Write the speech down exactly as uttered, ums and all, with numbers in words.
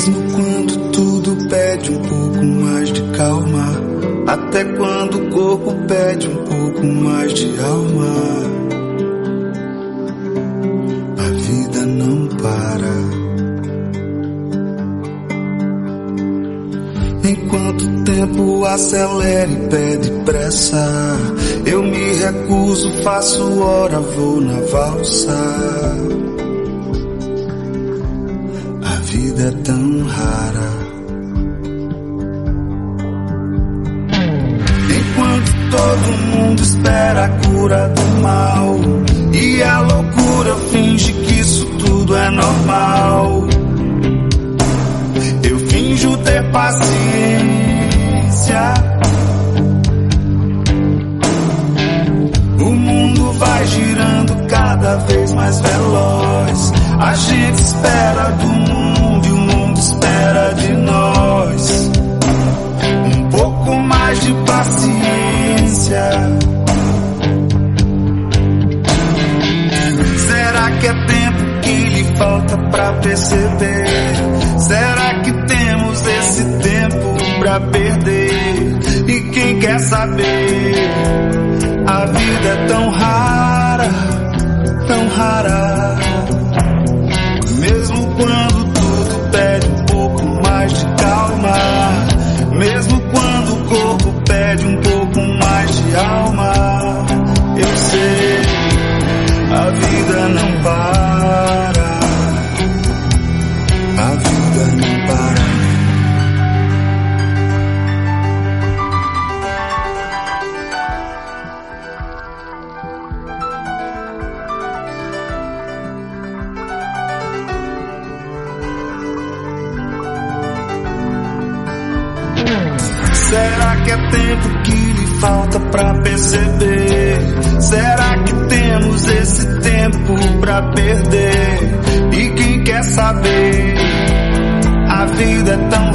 Mesmo quando tudo pede um pouco mais de calma, até quando o corpo pede um pouco mais de alma, a vida não para. Enquanto o tempo acelera e pede pressa, eu me recuso, faço hora, vou na valsa. A vida é tão rara. Enquanto todo mundo espera a cura do mal e a loucura finge que isso tudo é normal, eu finjo ter paciência. O mundo vai girando cada vez mais veloz. A gente espera do mundo e o mundo espera de nós. Um pouco mais de paciência. Será que é tempo que lhe falta pra perceber? Será que temos esse tempo pra perder? E quem quer saber? A vida é tão rara, tão rara. Mesmo quando tudo pede um pouco mais de calma, mesmo quando o corpo pede um pouco mais de alma, eu sei, a vida não para. A vida não para. Será que é tempo que lhe falta pra perceber? Será que temos esse tempo pra perder? E quem quer saber? A vida é tão